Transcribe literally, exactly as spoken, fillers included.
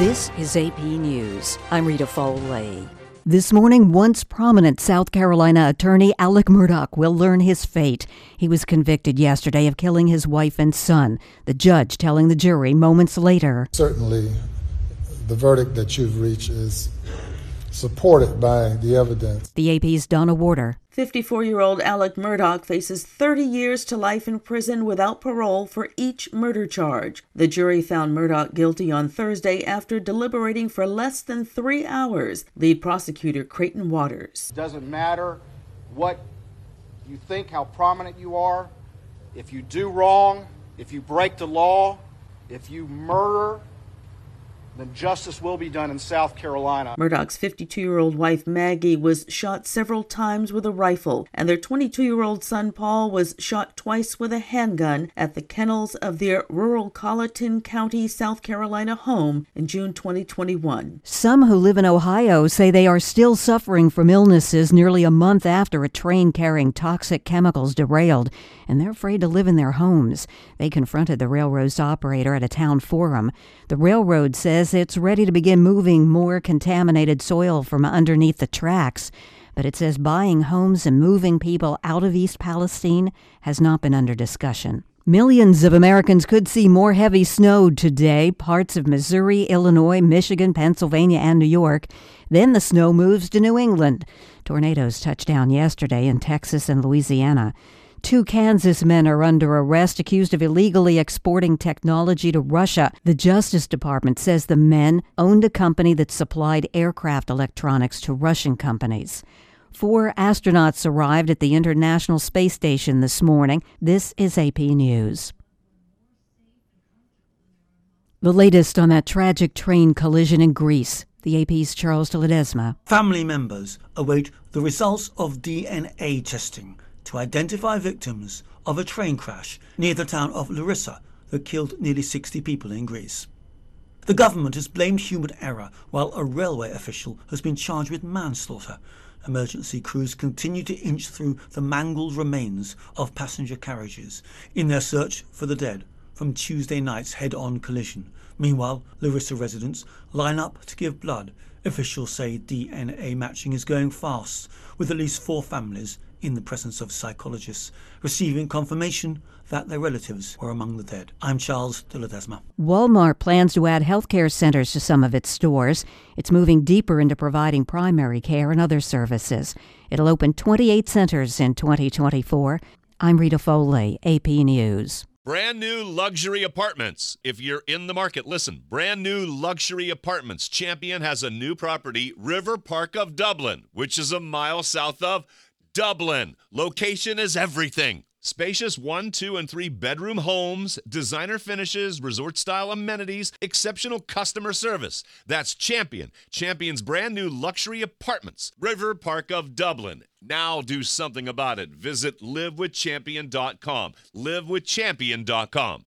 This is A P News. I'm Rita Foley. This morning, once prominent South Carolina attorney Alex Murdaugh will learn his fate. He was convicted yesterday of killing his wife and son. The judge telling the jury moments later. Certainly, the verdict that you've reached is supported by the evidence. The A P's Donna Warder. fifty-four-year-old Alex Murdaugh faces thirty years to life in prison without parole for each murder charge. The jury found Murdaugh guilty on Thursday after deliberating for less than three hours. Lead prosecutor Creighton Waters. It doesn't matter what you think, how prominent you are. If you do wrong, if you break the law, if you murder, then justice will be done in South Carolina. Murdaugh's fifty-two-year-old wife Maggie was shot several times with a rifle, and their twenty-two-year-old son Paul was shot twice with a handgun at the kennels of their rural Colleton County, South Carolina home in June twenty twenty-one. Some who live in Ohio say they are still suffering from illnesses nearly a month after a train carrying toxic chemicals derailed, and they're afraid to live in their homes. They confronted the railroad's operator at a town forum. The railroad says it's ready to begin moving more contaminated soil from underneath the tracks, but it says buying homes and moving people out of East Palestine has not been under discussion. Millions of Americans could see more heavy snow today, parts of Missouri, Illinois, Michigan, Pennsylvania, and New York. Then the snow moves to New England. Tornadoes touched down yesterday in Texas and Louisiana. Two Kansas men are under arrest accused of illegally exporting technology to Russia. The Justice Department says the men owned a company that supplied aircraft electronics to Russian companies. Four astronauts arrived at the International Space Station this morning. This is A P News. The latest on that tragic train collision in Greece. The A P's Charles de Ledesma. Family members await the results of D N A testing to identify victims of a train crash near the town of Larissa that killed nearly sixty people in Greece. The government has blamed human error, while a railway official has been charged with manslaughter. Emergency crews continue to inch through the mangled remains of passenger carriages in their search for the dead from Tuesday night's head-on collision. Meanwhile, Larissa residents line up to give blood. Officials say D N A matching is going fast, with at least four families in the presence of psychologists receiving confirmation that their relatives were among the dead. I'm Charles de Ledesma. Walmart plans to add healthcare centers to some of its stores. It's moving deeper into providing primary care and other services. It'll open twenty-eight centers in twenty twenty-four. I'm Rita Foley, A P News. Brand new luxury apartments. If you're in the market, listen. Brand new luxury apartments. Champion has a new property, River Park of Dublin, which is a mile south of Dublin. Location is everything. Spacious one, two, and three bedroom homes, designer finishes, resort-style amenities, exceptional customer service. That's Champion. Champion's brand new luxury apartments. River Park of Dublin. Now do something about it. Visit live with champion dot com. live with champion dot com.